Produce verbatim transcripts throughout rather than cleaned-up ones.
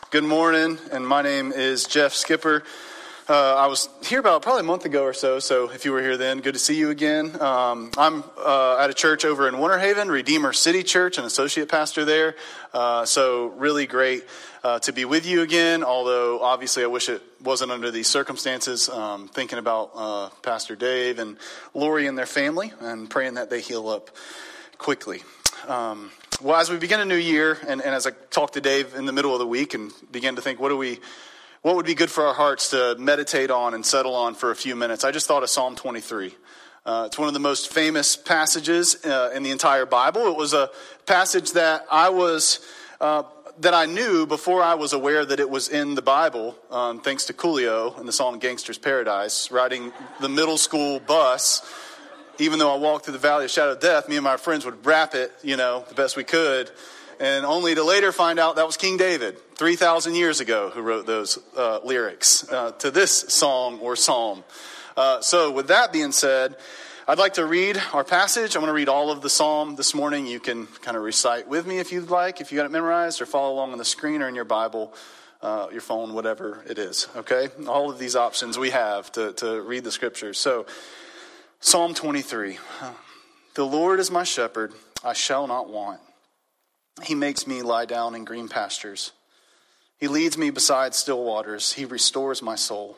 Good morning, and my name is Jeff Skipper. Uh, I was here about probably a month ago or so, so if you were here then, good to see you again. Um, I'm uh, at a church over in Winter Haven, Redeemer City Church, an associate pastor there, uh, so really great uh, to be with you again, although obviously I wish it wasn't under these circumstances. Um, thinking about uh, Pastor Dave and Lori and their family, and praying that they heal up quickly. Um, well, as we begin a new year, and, and as I talked to Dave in the middle of the week and began to think, what do we, what would be good for our hearts to meditate on and settle on for a few minutes, I just thought of Psalm twenty-three. Uh, it's one of the most famous passages uh, in the entire Bible. It was a passage that I was, uh, that I knew before I was aware that it was in the Bible, um, thanks to Coolio and the song Gangster's Paradise, riding the middle school bus. Even though I walked through the valley of shadow of death, me and my friends would rap it, you know, the best we could. And only to later find out that was King David, three thousand years ago, who wrote those uh, lyrics uh, to this song or psalm. Uh, so with that being said, I'd like to read our passage. I'm going to read all of the psalm this morning. You can kind of recite with me if you'd like, if you got it memorized, or follow along on the screen or in your Bible, uh, your phone, whatever it is, okay? All of these options we have to, to read the scriptures. So Psalm twenty-three, the Lord is my shepherd, I shall not want. He makes me lie down in green pastures. He leads me beside still waters. He restores my soul.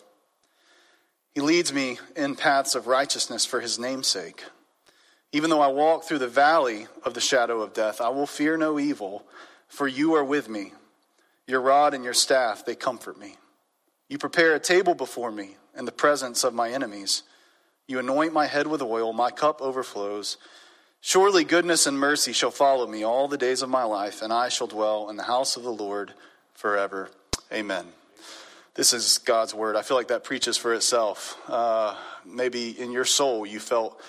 He leads me in paths of righteousness for his name's sake. Even though I walk through the valley of the shadow of death, I will fear no evil, for you are with me. Your rod and your staff, they comfort me. You prepare a table before me in the presence of my enemies. You anoint my head with oil, my cup overflows. Surely goodness and mercy shall follow me all the days of my life, and I shall dwell in the house of the Lord forever. Amen. This is God's word. I feel like that preaches for itself. Uh, maybe in your soul you felt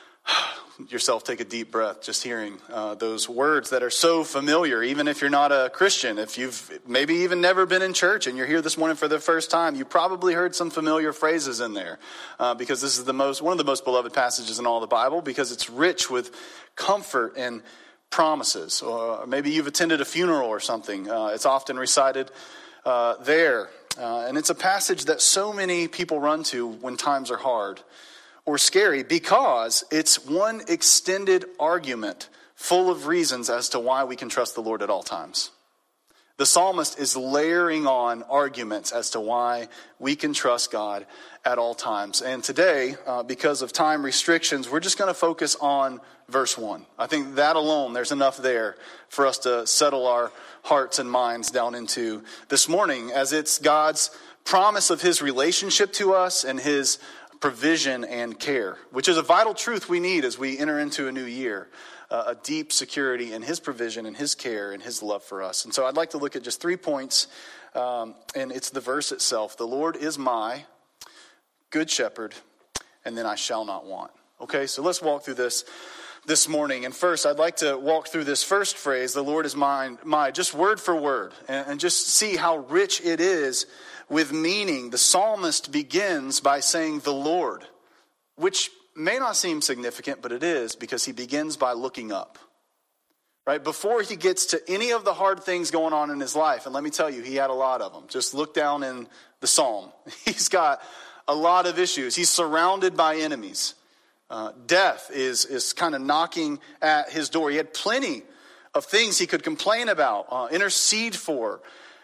yourself take a deep breath just hearing uh, those words that are so familiar, even if you're not a Christian. If you've maybe even never been in church and you're here this morning for the first time, you probably heard some familiar phrases in there uh, because this is the most one of the most beloved passages in all the Bible, because it's rich with comfort and promises. Or maybe you've attended a funeral or something. Uh, it's often recited uh, there. Uh, and it's a passage that so many people run to when times are hard or scary, because it's one extended argument full of reasons as to why we can trust the Lord at all times. The psalmist is layering on arguments as to why we can trust God at all times. And today, uh, because of time restrictions, we're just going to focus on verse one. I think that alone, there's enough there for us to settle our hearts and minds down into this morning, as it's God's promise of his relationship to us and his provision and care, which is a vital truth we need as we enter into a new year. Uh, a deep security in his provision and his care and his love for us. And so I'd like to look at just three points, um, and it's the verse itself. The Lord is my good shepherd, and then I shall not want. Okay, so let's walk through this this morning. And first, I'd like to walk through this first phrase, the Lord is mine, my, just word for word, and, and just see how rich it is with meaning. The psalmist begins by saying the Lord, which may not seem significant, but it is, because he begins by looking up. Right? Before he gets to any of the hard things going on in his life, and let me tell you, he had a lot of them. Just look down in the psalm. He's got a lot of issues. He's surrounded by enemies. Uh, death is, is kind of knocking at his door. He had plenty of things he could complain about, uh, intercede for.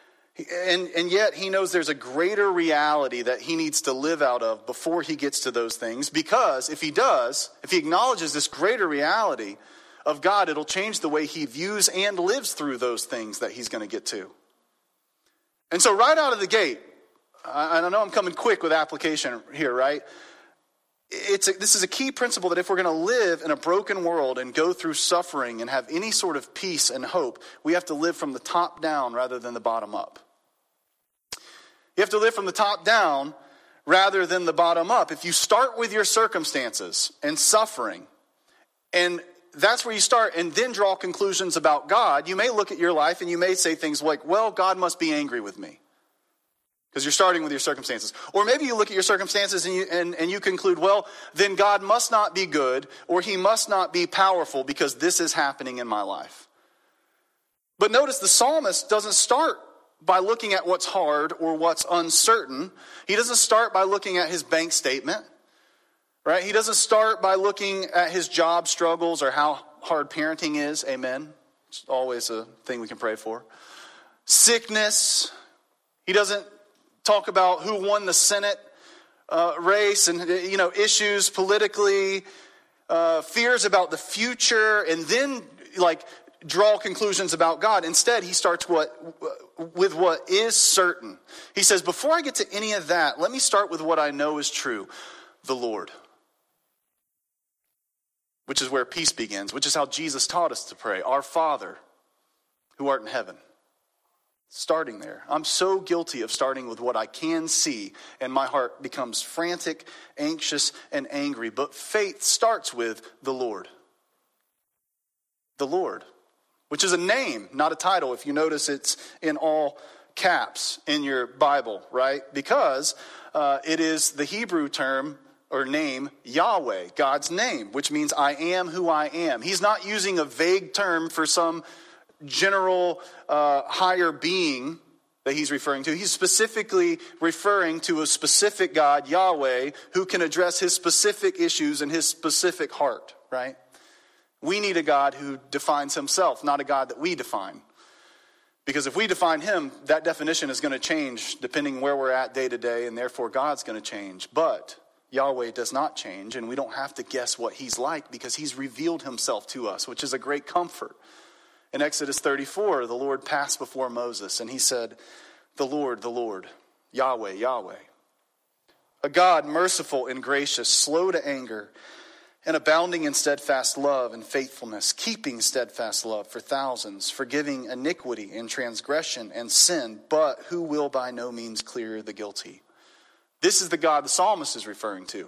And, and yet he knows there's a greater reality that he needs to live out of before he gets to those things. Because if he does, if he acknowledges this greater reality of God, it'll change the way he views and lives through those things that he's going to get to. And so right out of the gate, I, I know I'm coming quick with application here, right? It's a, this is a key principle that if we're going to live in a broken world and go through suffering and have any sort of peace and hope, we have to live from the top down rather than the bottom up. You have to live from the top down rather than the bottom up. If you start with your circumstances and suffering, and that's where you start, and then draw conclusions about God, you may look at your life and you may say things like, well, God must be angry with me. Because you're starting with your circumstances. Or maybe you look at your circumstances and you, and, and you conclude, well, then God must not be good, or he must not be powerful because this is happening in my life. But notice the psalmist doesn't start by looking at what's hard or what's uncertain. He doesn't start by looking at his bank statement, right? He doesn't start by looking at his job struggles or how hard parenting is. Amen. It's always a thing we can pray for. Sickness. He doesn't talk about who won the Senate uh, race and, you know, issues politically, uh, fears about the future, and then like draw conclusions about God. Instead, he starts what with what is certain. He says, before I get to any of that, let me start with what I know is true, the Lord. Which is where peace begins, which is how Jesus taught us to pray. Our Father, who art in heaven. Starting there. I'm so guilty of starting with what I can see, and my heart becomes frantic, anxious, and angry. But faith starts with the Lord. The Lord, which is a name, not a title. If you notice, it's in all caps in your Bible, right? Because uh, it is the Hebrew term or name Yahweh, God's name, which means I am who I am. He's not using a vague term for some general uh, higher being that he's referring to. He's specifically referring to a specific God, Yahweh, who can address his specific issues and his specific heart, right? We need a God who defines himself, not a God that we define. Because if we define him, that definition is going to change depending where we're at day to day, and therefore God's going to change. But Yahweh does not change, and we don't have to guess what he's like because he's revealed himself to us, which is a great comfort. In Exodus thirty-four, the Lord passed before Moses, and he said, the Lord, the Lord, Yahweh, Yahweh. A God merciful and gracious, slow to anger, and abounding in steadfast love and faithfulness, keeping steadfast love for thousands, forgiving iniquity and transgression and sin, but who will by no means clear the guilty. This is the God the psalmist is referring to.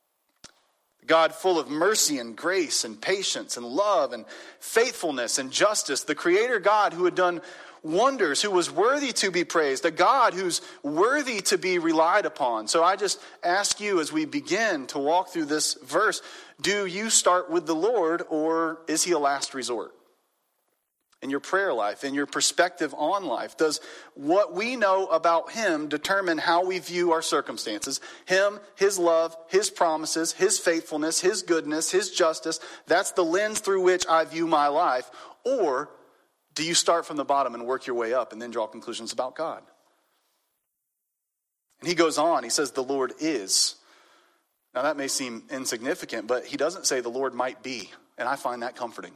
God full of mercy and grace and patience and love and faithfulness and justice. The Creator God who had done wonders, who was worthy to be praised. A God who's worthy to be relied upon. So I just ask you as we begin to walk through this verse, do you start with the Lord, or is he a last resort? In your prayer life, in your perspective on life, does what we know about him determine how we view our circumstances? Him, his love, his promises, his faithfulness, his goodness, his justice. That's the lens through which I view my life. Or do you start from the bottom and work your way up and then draw conclusions about God? And he goes on, he says the Lord is. Now that may seem insignificant, but he doesn't say the Lord might be. And I find that comforting.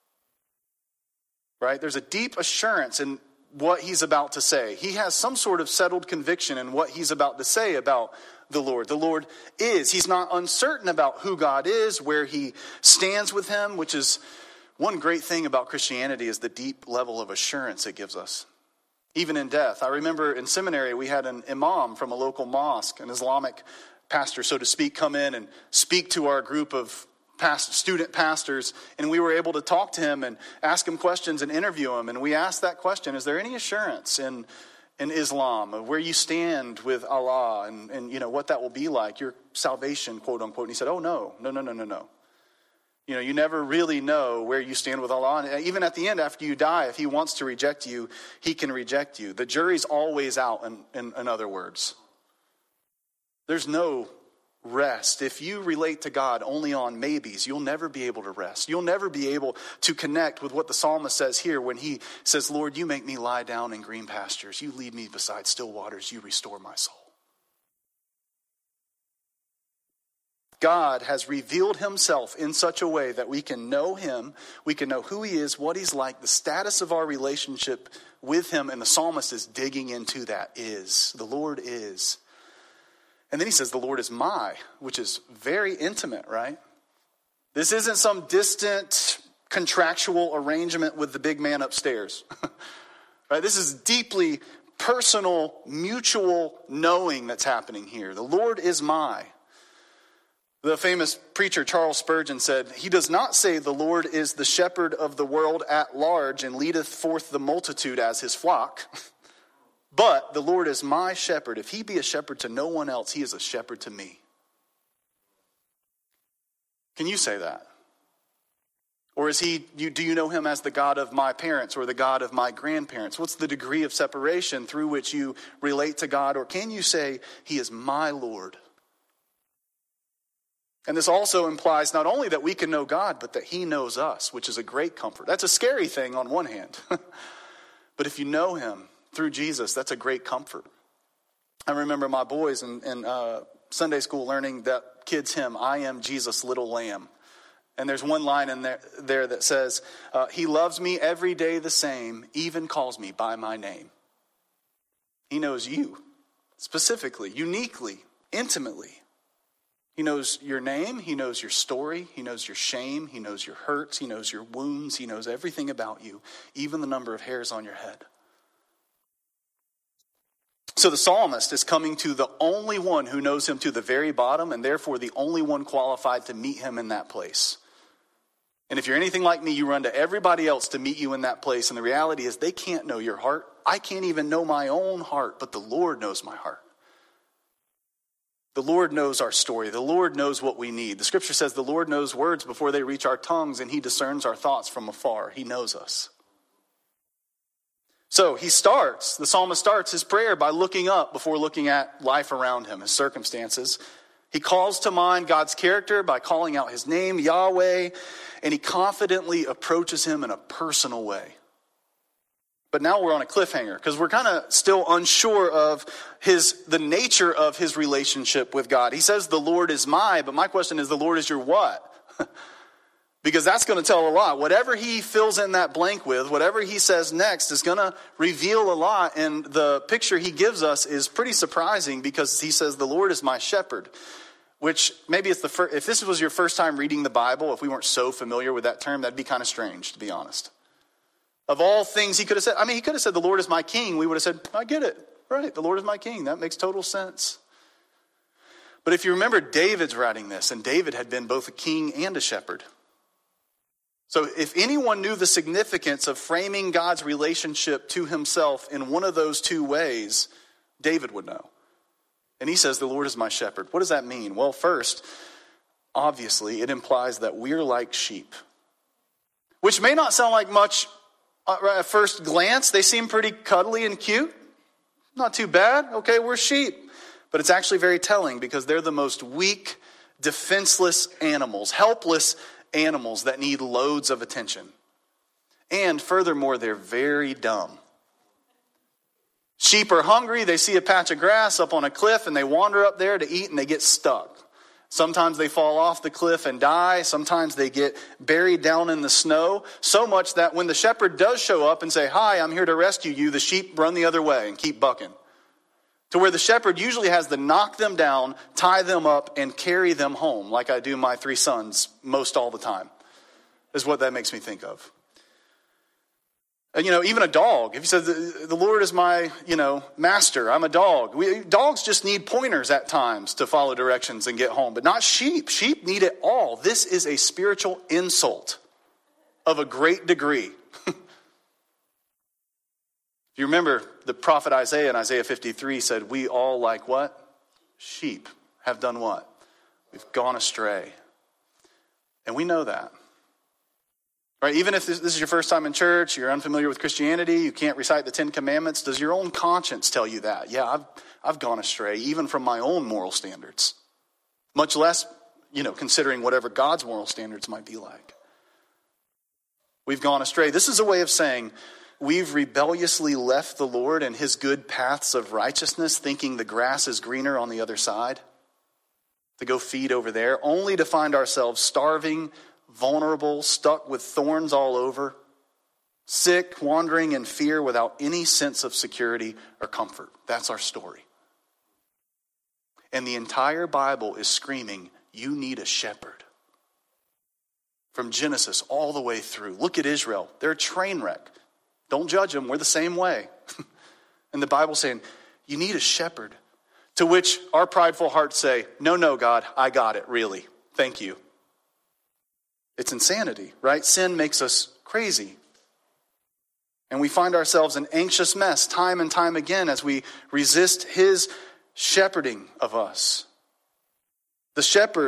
Right? There's a deep assurance in what he's about to say. He has some sort of settled conviction in what he's about to say about the Lord. The Lord is. He's not uncertain about who God is, where he stands with him, which is one great thing about Christianity is the deep level of assurance it gives us. Even in death. I remember in seminary we had an imam from a local mosque, an Islamic pastor, so to speak, come in and speak to our group of past student pastors, and we were able to talk to him and ask him questions and interview him. And we asked that question, is there any assurance in in Islam of where you stand with Allah and, and you know what that will be like, your salvation, quote unquote? And he said, oh no, no, no, no, no, no. You know, you never really know where you stand with Allah. And even at the end, after you die, if he wants to reject you, he can reject you. The jury's always out, in, in, in other words. There's no rest. If you relate to God only on maybes, you'll never be able to rest. You'll never be able to connect with what the psalmist says here when he says, Lord, you make me lie down in green pastures. You lead me beside still waters. You restore my soul. God has revealed himself in such a way that we can know him, we can know who he is, what he's like, the status of our relationship with him, and the psalmist is digging into that is. The Lord is. And then he says, the Lord is my, which is very intimate, right? This isn't some distant contractual arrangement with the big man upstairs. Right? This is deeply personal, mutual knowing that's happening here. The Lord is my. The famous preacher Charles Spurgeon said, he does not say the Lord is the shepherd of the world at large and leadeth forth the multitude as his flock. But the Lord is my shepherd. If he be a shepherd to no one else, he is a shepherd to me. Can you say that? Or is he, you, do you know him as the God of my parents or the God of my grandparents? What's the degree of separation through which you relate to God? Or can you say he is my Lord? And this also implies not only that we can know God, but that he knows us, which is a great comfort. That's a scary thing on one hand. But if you know him through Jesus, that's a great comfort. I remember my boys in, in uh, Sunday school learning that kid's hymn, I am Jesus' little lamb. And there's one line in there, there that says, uh, he loves me every day the same, even calls me by my name. He knows you specifically, uniquely, intimately. He knows your name. He knows your story. He knows your shame. He knows your hurts. He knows your wounds. He knows everything about you, even the number of hairs on your head. So the psalmist is coming to the only one who knows him to the very bottom, and therefore the only one qualified to meet him in that place. And if you're anything like me, you run to everybody else to meet you in that place. And the reality is they can't know your heart. I can't even know my own heart, but the Lord knows my heart. The Lord knows our story. The Lord knows what we need. The scripture says the Lord knows words before they reach our tongues, and he discerns our thoughts from afar. He knows us. So he starts, the psalmist starts his prayer by looking up before looking at life around him, his circumstances. He calls to mind God's character by calling out his name, Yahweh, and he confidently approaches him in a personal way. But now we're on a cliffhanger because we're kind of still unsure of his the nature of his relationship with God. He says the Lord is my, but my question is the Lord is your what? Because that's going to tell a lot. Whatever he fills in that blank with, whatever he says next is going to reveal a lot. And the picture he gives us is pretty surprising because he says the Lord is my shepherd. Which maybe it's the first, if this was your first time reading the Bible, if we weren't so familiar with that term, that'd be kind of strange, to be honest. Of all things he could have said, I mean, he could have said, the Lord is my king. We would have said, I get it. Right, the Lord is my king. That makes total sense. But if you remember, David's writing this, and David had been both a king and a shepherd. So if anyone knew the significance of framing God's relationship to himself in one of those two ways, David would know. And he says, the Lord is my shepherd. What does that mean? Well, first, obviously, it implies that we're like sheep. Which may not sound like much at first glance. They seem pretty cuddly and cute. Not too bad. Okay, we're sheep. But it's actually very telling because they're the most weak, defenseless animals, helpless animals that need loads of attention. And furthermore, they're very dumb. Sheep are hungry. They see a patch of grass up on a cliff and they wander up there to eat and they get stuck. Sometimes they fall off the cliff and die. Sometimes they get buried down in the snow. So much that when the shepherd does show up and say, hi, I'm here to rescue you, the sheep run the other way and keep bucking. To where the shepherd usually has to knock them down, tie them up, and carry them home, like I do my three sons most all the time, is what that makes me think of. And, you know, even a dog. If you said, the, the Lord is my, you know, master, I'm a dog. We, dogs just need pointers at times to follow directions and get home, but not sheep. Sheep need it all. This is a spiritual insult of a great degree. If you remember, the prophet Isaiah in Isaiah fifty-three said, we all like what? Sheep have done what? We've gone astray. And we know that. Right? Even if this, this is your first time in church, you're unfamiliar with Christianity, you can't recite the Ten Commandments, does your own conscience tell you that? Yeah, I've, I've gone astray, even from my own moral standards. Much less, you know, considering whatever God's moral standards might be like. We've gone astray. This is a way of saying, we've rebelliously left the Lord and his good paths of righteousness, thinking the grass is greener on the other side, to go feed over there, only to find ourselves starving, vulnerable, stuck with thorns all over, sick, wandering in fear without any sense of security or comfort. That's our story. And the entire Bible is screaming, you need a shepherd. From Genesis all the way through. Look at Israel. They're a train wreck. Don't judge them. We're the same way. And the Bible's saying, you need a shepherd. To which our prideful hearts say, no, no, God, I got it, really. Thank you. It's insanity, right? Sin makes us crazy. And we find ourselves in anxious mess time and time again as we resist his shepherding of us. The shepherd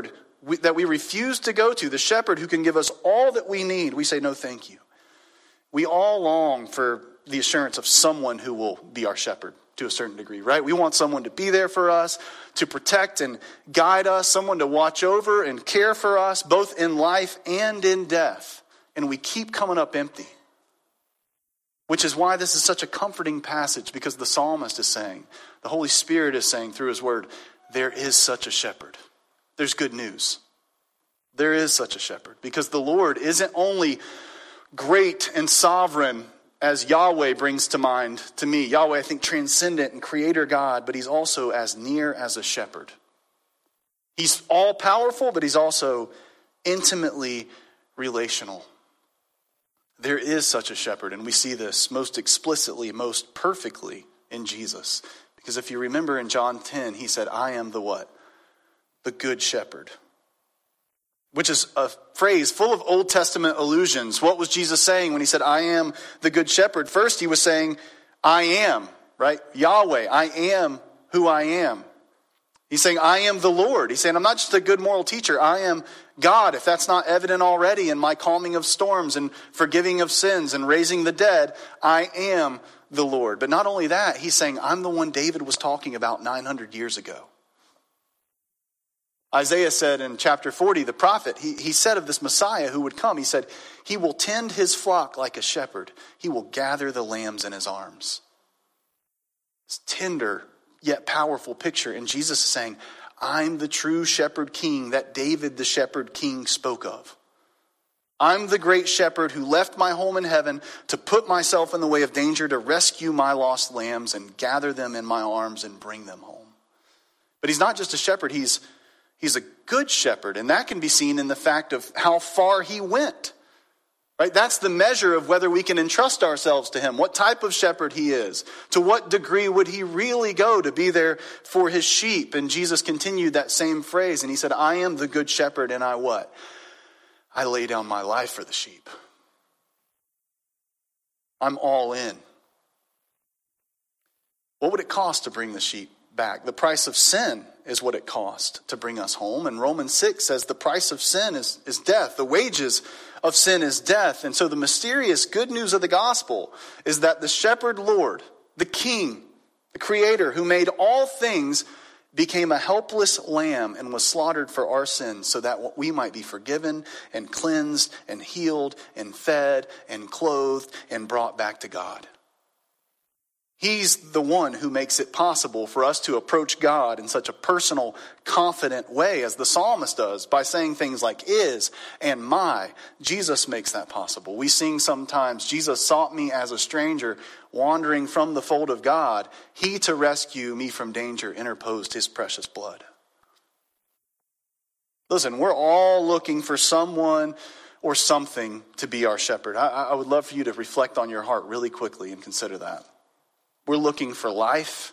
we, that we refuse to go to, the shepherd who can give us all that we need, we say, no, thank you. We all long for the assurance of someone who will be our shepherd to a certain degree, right? We want someone to be there for us, to protect and guide us, someone to watch over and care for us, both in life and in death. And we keep coming up empty. Which is why this is such a comforting passage, because the psalmist is saying, the Holy Spirit is saying through his word, there is such a shepherd. There's good news. There is such a shepherd, because the Lord isn't only great and sovereign as Yahweh brings to mind to me. Yahweh, I think, transcendent and creator God, but he's also as near as a shepherd. He's all powerful, but he's also intimately relational. There is such a shepherd, and we see this most explicitly, most perfectly in Jesus. Because if you remember in John ten, he said, I am the what? The good shepherd. Which is a phrase full of Old Testament allusions. What was Jesus saying when he said, I am the good shepherd? First, he was saying, I am, right? Yahweh, I am who I am. He's saying, I am the Lord. He's saying, I'm not just a good moral teacher. I am God. If that's not evident already in my calming of storms and forgiving of sins and raising the dead, I am the Lord. But not only that, he's saying, I'm the one David was talking about nine hundred years ago. Isaiah said in chapter forty, the prophet, he, he said of this Messiah who would come, he said, he will tend his flock like a shepherd. He will gather the lambs in his arms. It's tender yet powerful picture. And Jesus is saying, I'm the true shepherd king that David the shepherd king spoke of. I'm the great shepherd who left my home in heaven to put myself in the way of danger, to rescue my lost lambs and gather them in my arms and bring them home. But he's not just a shepherd, he's, he's a good shepherd. And that can be seen in the fact of how far he went. Right? That's the measure of whether we can entrust ourselves to him, what type of shepherd he is. To what degree would he really go to be there for his sheep? And Jesus continued that same phrase, and he said, I am the good shepherd, and I what? I lay down my life for the sheep. I'm all in. What would it cost to bring the sheep back? The price of sin is what it cost to bring us home. And Romans six says the price of sin is, is death. The wages of sin is death. And so the mysterious good news of the gospel is that the shepherd Lord, the King, the Creator who made all things, became a helpless lamb and was slaughtered for our sins so that we might be forgiven and cleansed and healed and fed and clothed and brought back to God. He's the one who makes it possible for us to approach God in such a personal, confident way as the psalmist does by saying things like is and my. Jesus makes that possible. We sing sometimes, Jesus sought me as a stranger, wandering from the fold of God. He to rescue me from danger interposed his precious blood. Listen, we're all looking for someone or something to be our shepherd. I, I would love for you to reflect on your heart really quickly and consider that. We're looking for life,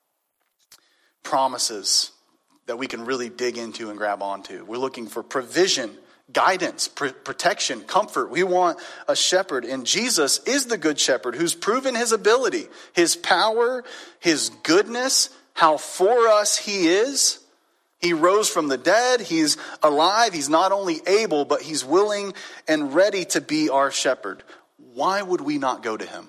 promises that we can really dig into and grab onto. We're looking for provision, guidance, pr- protection, comfort. We want a shepherd. And Jesus is the good shepherd who's proven his ability, his power, his goodness, how for us he is. He rose from the dead. He's alive. He's not only able, but he's willing and ready to be our shepherd. Why would we not go to him?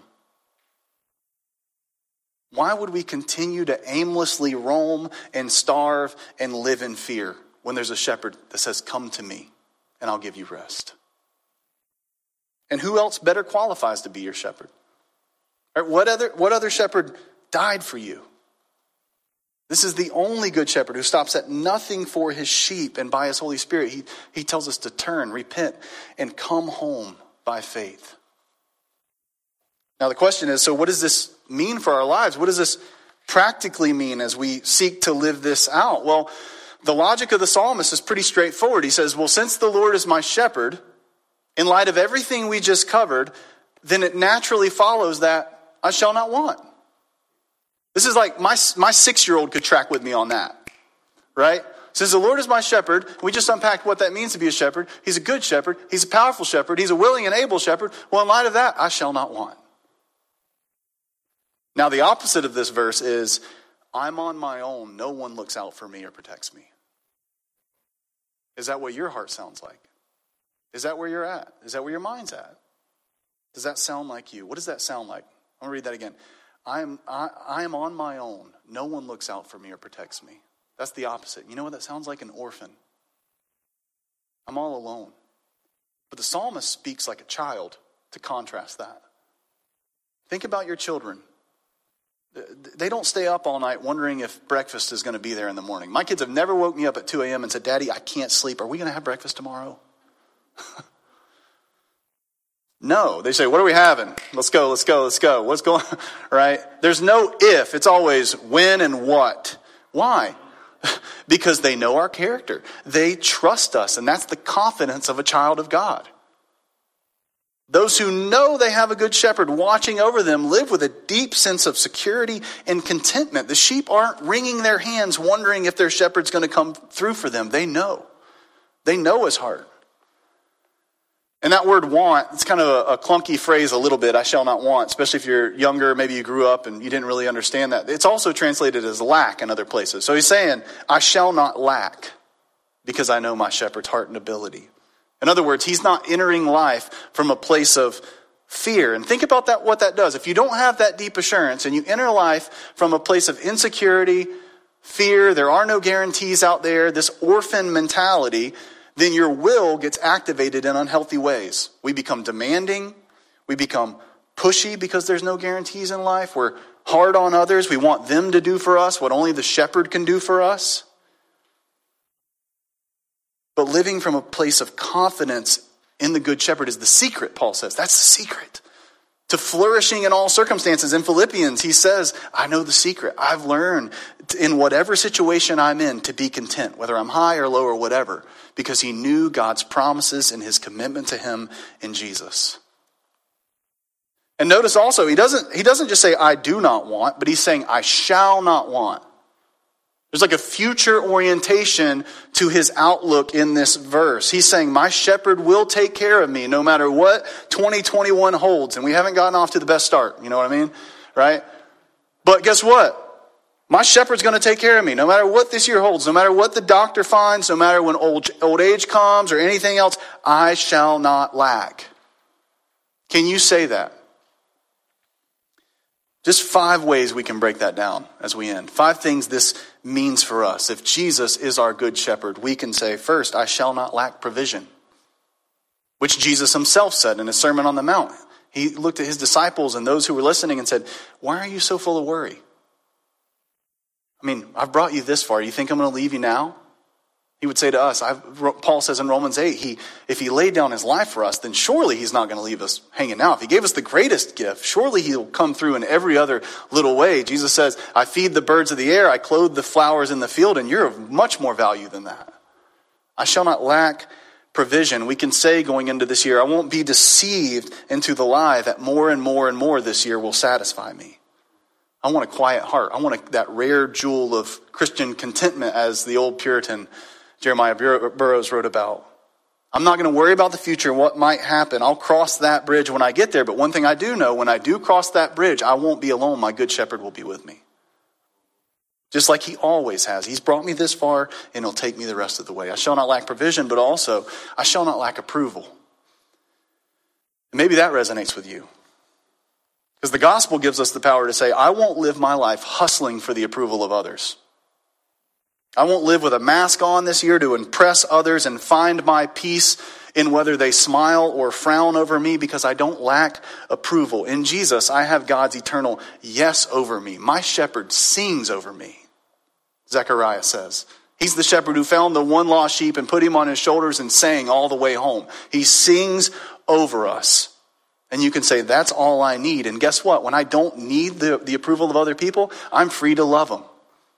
Why would we continue to aimlessly roam and starve and live in fear when there's a shepherd that says, come to me and I'll give you rest? And who else better qualifies to be your shepherd? Right, what other, what other shepherd died for you? This is the only good shepherd who stops at nothing for his sheep, and by his Holy Spirit, he, he tells us to turn, repent, and come home by faith. Now the question is, so what does this mean for our lives? What does this practically mean as we seek to live this out? Well, the logic of the psalmist is pretty straightforward. He says, well, since the Lord is my shepherd, in light of everything we just covered, then it naturally follows that I shall not want. This is like my, my six-year-old could track with me on that, right? Since the Lord is my shepherd, we just unpacked what that means to be a shepherd. He's a good shepherd. He's a powerful shepherd. He's a willing and able shepherd. Well, in light of that, I shall not want. Now, the opposite of this verse is, I'm on my own. No one looks out for me or protects me. Is that what your heart sounds like? Is that where you're at? Is that where your mind's at? Does that sound like you? What does that sound like? I'm going to read that again. I am, I, I am on my own. No one looks out for me or protects me. That's the opposite. You know what that sounds like? An orphan. I'm all alone. But the psalmist speaks like a child to contrast that. Think about your children. They don't stay up all night wondering if breakfast is going to be there in the morning. My kids have never woke me up at two a.m. and said, Daddy, I can't sleep. Are we going to have breakfast tomorrow? No. They say, what are we having? Let's go, let's go, let's go. What's going on? Right? There's no if. It's always when and what. Why? Because they know our character. They trust us. And that's the confidence of a child of God. Those who know they have a good shepherd watching over them live with a deep sense of security and contentment. The sheep aren't wringing their hands wondering if their shepherd's going to come through for them. They know. They know his heart. And that word want, it's kind of a, a clunky phrase a little bit, I shall not want, especially if you're younger, maybe you grew up and you didn't really understand that. It's also translated as lack in other places. So he's saying, I shall not lack because I know my shepherd's heart and ability. In other words, he's not entering life from a place of fear. And think about that, what that does. If you don't have that deep assurance and you enter life from a place of insecurity, fear, there are no guarantees out there, this orphan mentality, then your will gets activated in unhealthy ways. We become demanding. We become pushy because there's no guarantees in life. We're hard on others. We want them to do for us what only the shepherd can do for us. But living from a place of confidence in the good shepherd is the secret, Paul says. That's the secret to flourishing in all circumstances. In Philippians, he says, I know the secret. I've learned in whatever situation I'm in to be content, whether I'm high or low or whatever, because he knew God's promises and his commitment to him in Jesus. And notice also, he doesn't, he doesn't just say, I do not want, but he's saying, I shall not want. There's like a future orientation to his outlook in this verse. He's saying, my shepherd will take care of me no matter what twenty twenty-one holds. And we haven't gotten off to the best start. You know what I mean? Right? But guess what? My shepherd's going to take care of me no matter what this year holds, no matter what the doctor finds, no matter when old, old age comes or anything else, I shall not lack. Can you say that? Just five ways we can break that down as we end. Five things this means for us. If Jesus is our good shepherd, we can say, first, I shall not lack provision, which Jesus himself said in his Sermon on the Mount. He looked at his disciples and those who were listening and said, why are you so full of worry? I mean, I've brought you this far. You think I'm going to leave you now? He would say to us, I've, Paul says in Romans eight, he, if he laid down his life for us, then surely he's not going to leave us hanging out. If he gave us the greatest gift, surely he'll come through in every other little way. Jesus says, I feed the birds of the air, I clothe the flowers in the field, and you're of much more value than that. I shall not lack provision. We can say going into this year, I won't be deceived into the lie that more and more and more this year will satisfy me. I want a quiet heart. I want a, that rare jewel of Christian contentment, as the old Puritan Jeremiah Burroughs wrote about. I'm not going to worry about the future, what might happen. I'll cross that bridge when I get there. But one thing I do know, when I do cross that bridge, I won't be alone. My good shepherd will be with me. Just like he always has. He's brought me this far and he'll take me the rest of the way. I shall not lack provision, but also I shall not lack approval. And maybe that resonates with you. Because the gospel gives us the power to say, I won't live my life hustling for the approval of others. I won't live with a mask on this year to impress others and find my peace in whether they smile or frown over me, because I don't lack approval. In Jesus, I have God's eternal yes over me. My shepherd sings over me, Zechariah says. He's the shepherd who found the one lost sheep and put him on his shoulders and sang all the way home. He sings over us. And you can say, that's all I need. And guess what? When I don't need the, the approval of other people, I'm free to love them.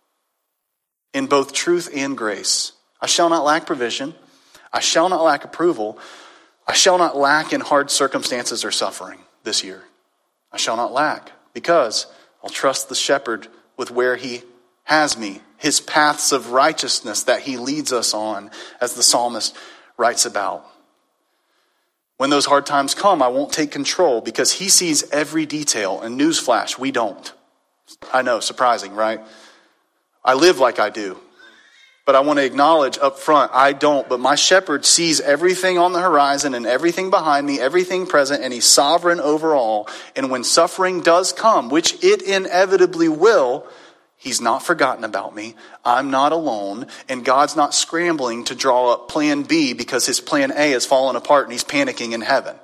In both truth and grace. I shall not lack provision. I shall not lack approval. I shall not lack in hard circumstances or suffering this year. I shall not lack because I'll trust the shepherd with where he has me. His paths of righteousness that he leads us on, as the psalmist writes about. When those hard times come, I won't take control because he sees every detail. And newsflash, we don't. I know, surprising, right? I live like I do. But I want to acknowledge up front, I don't. But my shepherd sees everything on the horizon and everything behind me, everything present, and he's sovereign over all. And when suffering does come, which it inevitably will, he's not forgotten about me. I'm not alone. And God's not scrambling to draw up plan B because his plan A has fallen apart and he's panicking in heaven.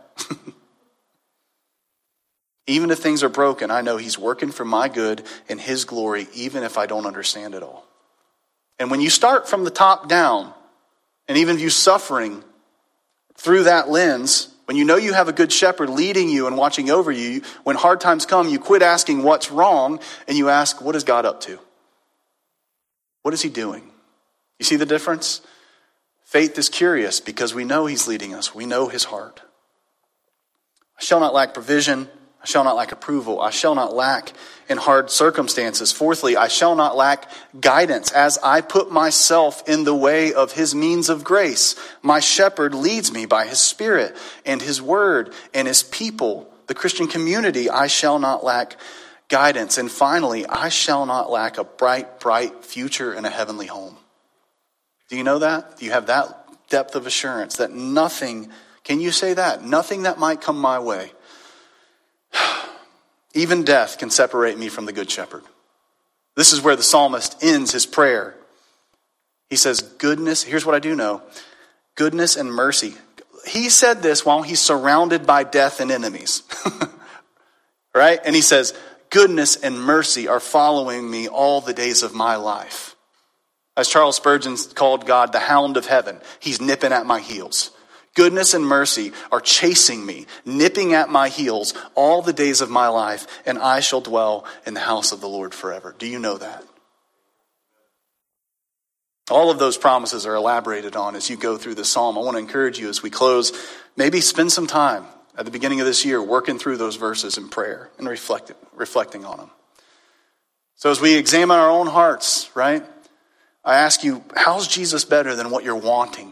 Even if things are broken, I know he's working for my good and his glory, even if I don't understand it all. And when you start from the top down, and even view suffering through that lens, when you know you have a good shepherd leading you and watching over you, when hard times come, you quit asking what's wrong, and you ask, what is God up to? What is he doing? You see the difference? Faith is curious because we know he's leading us. We know his heart. I shall not lack provision. I shall not lack approval. I shall not lack in hard circumstances. Fourthly, I shall not lack guidance as I put myself in the way of his means of grace. My shepherd leads me by his spirit and his word and his people, the Christian community. I shall not lack guidance. And finally, I shall not lack a bright, bright future in a heavenly home. Do you know that? Do you have that depth of assurance that nothing, can you say that? Nothing that might come my way, even death, can separate me from the good shepherd. This is where the psalmist ends his prayer. He says, goodness, here's what I do know. Goodness and mercy. He said this while he's surrounded by death and enemies. Right? And he says, goodness and mercy are following me all the days of my life. As Charles Spurgeon called God the hound of heaven, he's nipping at my heels. Goodness and mercy are chasing me, nipping at my heels all the days of my life, and I shall dwell in the house of the Lord forever. Do you know that? All of those promises are elaborated on as you go through the psalm. I want to encourage you as we close, maybe spend some time at the beginning of this year working through those verses in prayer and reflecting, reflecting on them. So as we examine our own hearts, right, I ask you, how's Jesus better than what you're wanting?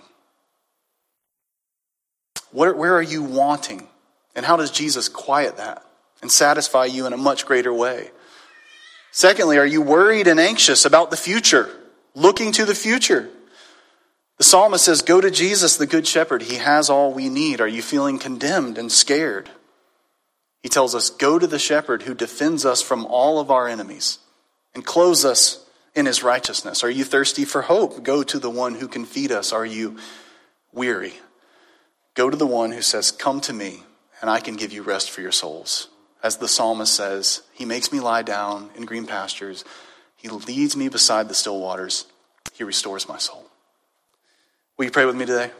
Where, where are you wanting? And how does Jesus quiet that and satisfy you in a much greater way? Secondly, are you worried and anxious about the future? Looking to the future. The psalmist says, go to Jesus, the good shepherd. He has all we need. Are you feeling condemned and scared? He tells us, go to the shepherd who defends us from all of our enemies and clothes us in his righteousness. Are you thirsty for hope? Go to the one who can feed us. Are you weary? Go to the one who says, come to me, and I can give you rest for your souls. As the psalmist says, he makes me lie down in green pastures. He leads me beside the still waters. He restores my soul. Will you pray with me today?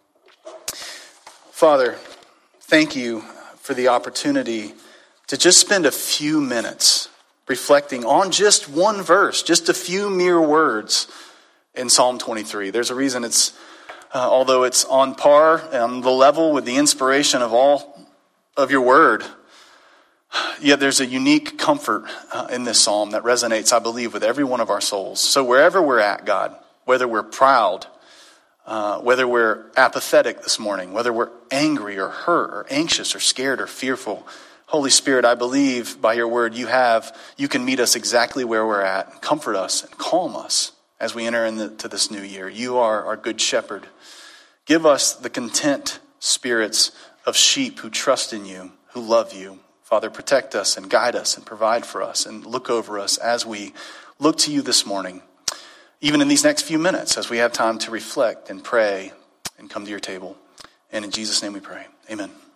Father, thank you for the opportunity to just spend a few minutes reflecting on just one verse, just a few mere words in Psalm twenty-three. There's a reason it's Uh, although it's on par on the level with the inspiration of all of your word, yet there's a unique comfort uh, in this psalm that resonates, I believe, with every one of our souls. So wherever we're at, God, whether we're proud, uh, whether we're apathetic this morning, whether we're angry or hurt or anxious or scared or fearful, Holy Spirit, I believe by your word you have, you can meet us exactly where we're at, comfort us and calm us as we enter into this new year. You are our good shepherd. Give us the content spirits of sheep who trust in you, who love you. Father, protect us and guide us and provide for us and look over us as we look to you this morning, even in these next few minutes as we have time to reflect and pray and come to your table. And in Jesus' name we pray. Amen.